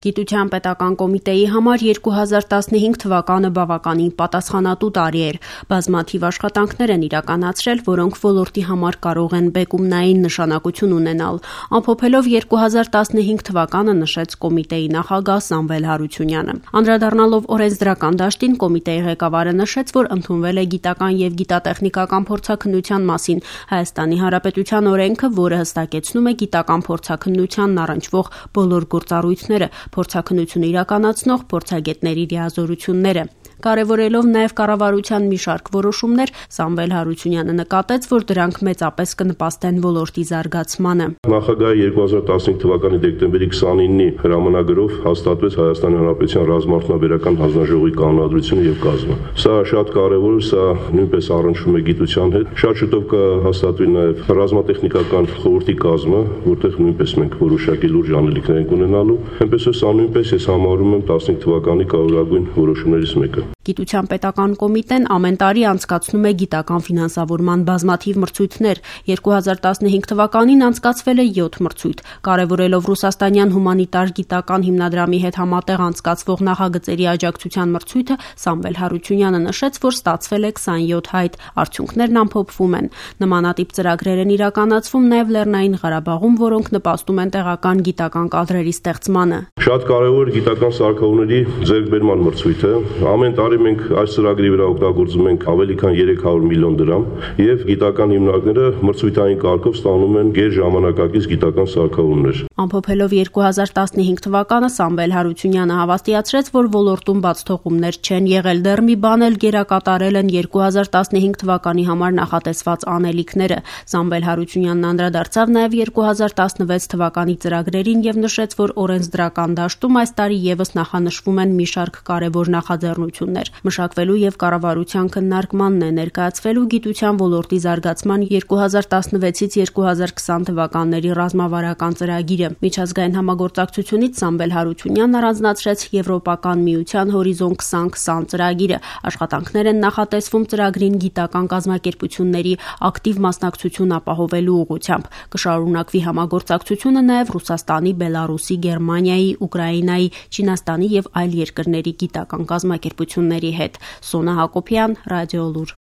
Գիտության պետական կոմիտեի համար 2015 թվականը բավականին պատասխանատու տարի էր։ Բազմաթիվ աշխատանքներ են իրականացրել, որոնք ոլորտի համար կարող են բեկումնային նշանակություն ունենալ։ Ամփոփելով 2015 թվականը նշեց կոմիտեի նախագահ Սամվել Հարությունյանը։ Անդրադառնալով օրենսդրական դաշտին, կոմիտեի ղեկավարը նշեց, որ ընդունվել է գիտական եւ գիտատեխնիկական փորձաքննության մասին Հայաստանի Հանրապետության օրենքը, որը հստակեցնում է գիտական փորձաքննությանն առնչվող բոլոր գործառույթները, փորձաքննություն իրականացնող փորձագետների լիազորությունները։ Կարևորելով նաև կառավարության մի շարք որոշումներ, Սամվել Հարությունյանը նկատեց, որ դրանք մեծապես կնպաստեն ոլորտի զարգացմանը։ Նախագահի 2015 թվականի դեկտեմբերի 29-ի հրամանագրով հաստատվեց Հայաստանի Հանրապետության ռազմաարդյունաբերական հանձնաժողովի կանոնադրությունը եւ կազմը։ Սա շատ կարևոր է, սա նույնպես առնչվում է գիտության հետ։ Շատ շուտով կհաստատվի նաև ռազմատեխնիկական խորհրդի կազմը, որտեղ նույնպես մենք որոշակի լուրջ անելիքներ ենք ունենալու։ Այնպես որ սա նույնպես ես համարում եմ 15 թվականի կարևորագույն որոշումներից մեկը։ Գիտության պետական կոմիտեն ամեն տարի անցկացնում է գիտական ֆինանսավորման բազմաթիվ մրցույթներ։ 2015 թվականին անցկացվել է 7 մրցույթ։ Կարևորելով ռուսաստանյան հումանիտար գիտական հիմնադրամի հետ համատեղ անցկացվող նախագծերի աջակցության մրցույթը, Սամվել Հարությունյանը նշեց, որ ստացվել է 27 հայտ, արդյունքներն ամփոփվում են։ Նմանատիպ ծրագրեր են իրականացվում նաև Լեռնային Ղարաբաղում, որոնք նպաստում են տեղական գիտական կադրերի ստեղծմանը։ Շատ կարևոր գիտական սարքավորումների ձեռքբերման մրցույթը։ Ամեն տարի մենք այս ծրագրի վրա օգտագործում ենք ավելի քան 300 միլիոն դրամ եւ գիտական հիմնարկները մրցույթային կարգով ստանում են գերժամանակակից գիտական սարքավորումներ։ Ամփոփելով 2015 թվականը Սամվել Հարությունյանը հավաստիացրեց, որ ոլորտում բացթողումներ չեն եղել, դեռ մի բան էլ գերակատարել են 2015 թվականի համար նախատեսված անելիքները։ Սամվել Հարությունյանն անդրադարձավ նաև 2016 թվականի ծրագրերին եւ նշեց, որ օրենսդրական դաշտում այս տարի եւս նախանշվում են մի շարք կարևոր նախաձեռնություններ։ Մշակվելու եւ կառավարության քննարկմանն է ներկայացվելու գիտության ոլորտի զարգացման 2016-ից 2020 թվականների ռազմավարական ծրագիրը։ Միջազգային համագործակցությունից Սամվել Հարությունյանն առանձնացրեց Եվրոպական միության Հորիզոն 2020 ծրագիրը։ Աշխատանքներ են նախատեսվում ծրագրին գիտական կազմակերպությունների ակտիվ մասնակցություն ապահովելու ուղղությամբ։ Կշարունակվի համագործակցությունը նաև Ռուսաստանի, Բելարուսի, Գերմանիայի, Ուկրաինայի, Չինաստանի եւ այլ երկրների գիտական կազմակերպությունների հետ։ Սոնա Հակոբյան, Ռադիոլուր։